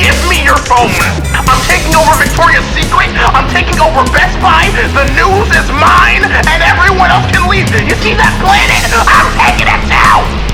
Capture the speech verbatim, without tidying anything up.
Give me your phone. I'm taking over Victoria's Secret. I'm taking over Best Buy. The news is mine, and everyone else can leave. You see that planet? I'm taking it too!